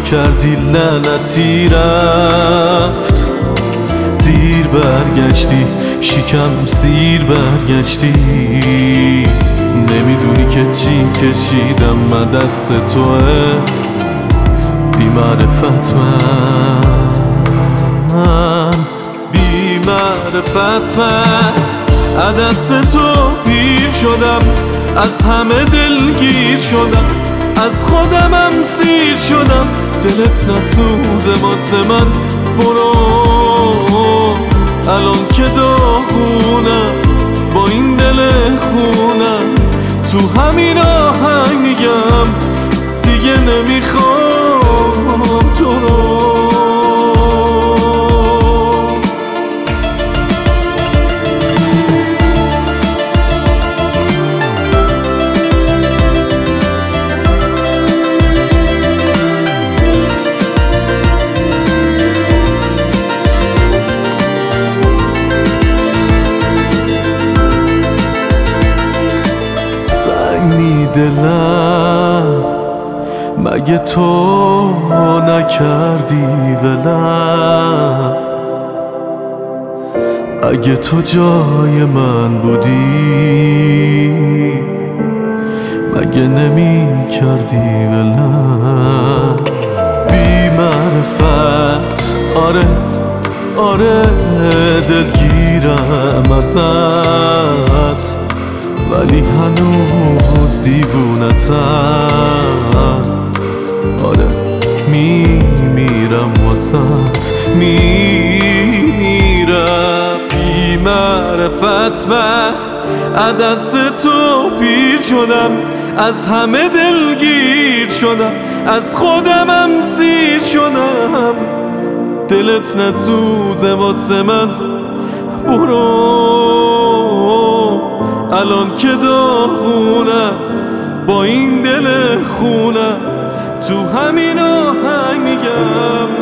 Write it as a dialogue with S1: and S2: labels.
S1: کردی لعنتی رفت، دیر برگشتی شکم سیر برگشتی. نمیدونی که چی کشیدم من دست توه، بی معرفت من، بی معرفت من از دست تو پیر شدم، از همه دلگیر شدم، از خودمم سیر شدم. دلت نسوزه واسه من برو، الان که داغونم با این دل خونم، تو همین آهنگ میگم دیگه نمیخوام تو رو. دلم مگه تو نکردی ولم؟ اگه تو جای من بودی مگه نمی کردی ولم؟ بی معرفت آره آره دلگیرم ازت، ولی هنوز دیوونتم. آره میمیرم واسط میمیرم. بی معرفت من از دست تو پیر شدم، از همه دلگیر شدم، از خودمم سیر شدم. دلت نسوزه واسه من برو، الان که داغونم با این دل خونم، تو همین آهنگ میگم